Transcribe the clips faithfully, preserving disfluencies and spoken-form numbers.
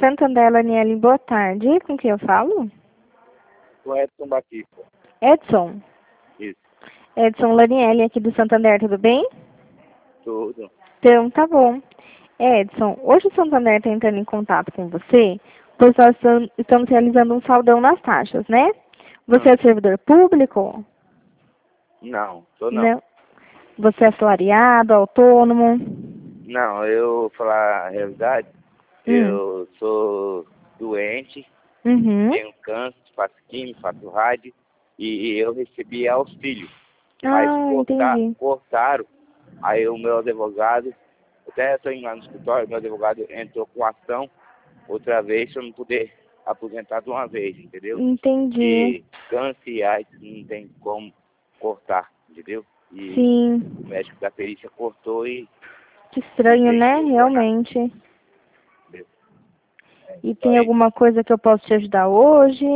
Santander, Laniele, boa tarde. Com quem eu falo? Com Edson Batista. Edson. Isso. Edson Laniele, aqui do Santander, tudo bem? Tudo. Então, tá bom. Edson, hoje o Santander está entrando em contato com você, pois nós tam- estamos realizando um saldão nas taxas, né? Você Hum. é servidor público? Não, tô não. Não. Você é assalariado, autônomo? Não, eu falar a realidade, Hum. eu sou doente, Uhum. tenho câncer, faço químio, faço rádio e eu recebi auxílio. Mas Ah, cortar, entendi. cortaram, aí o meu advogado, até estou indo lá no escritório, meu advogado entrou com ação outra vez para eu não poder aposentar de uma vez, entendeu? Entendi. E câncer e AIDS não tem como cortar, entendeu? E Sim. o médico da perícia cortou e Que não estranho, tem né? jeito pra nada, Realmente. entendeu? É E só tem isso. alguma coisa que eu posso te ajudar hoje?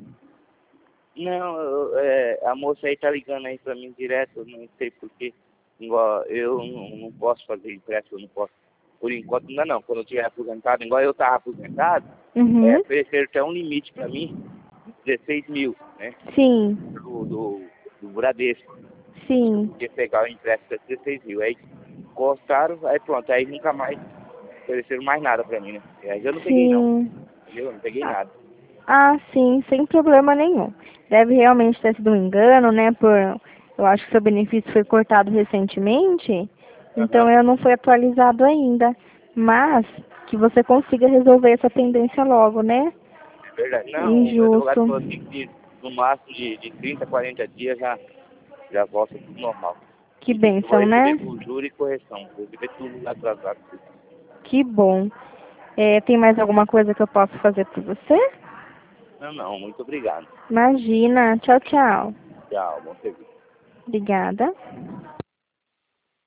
Não, eu- é, a moça aí tá ligando aí pra mim direto, eu não sei porquê. Igual, eu não, não posso fazer empréstimo, eu não posso. Por enquanto ainda não. Quando eu estiver aposentado, igual eu tava aposentado, é, Uhum. ofereceram até um limite pra mim, dezesseis mil, né? Sim. Do, do, do Bradesco. Eu Sim. podia pegar o empréstimo de dezesseis mil. Aí cortaram, aí pronto, aí nunca mais ofereceram mais nada pra mim, né? E aí eu não peguei não, Sim. entendeu? Eu não peguei Ah, nada. ah, sim, sem problema nenhum. Deve realmente ter sido um engano, né? Por, eu acho que seu benefício foi cortado recentemente, então Aham, eu não foi atualizado ainda. Mas que você consiga resolver essa pendência logo, né? é verdade. Não, o meu advogado Injusto. falou assim que no máximo de, de trinta, quarenta dias já, já volta tudo normal. Que E eu vou bênção, receber né? por juro e correção, vou receber tudo atrasado. Que bom. É, tem mais alguma coisa que eu possa fazer por você? Não, não, muito obrigado. Imagina. Tchau, tchau. Tchau, bom serviço. Obrigada.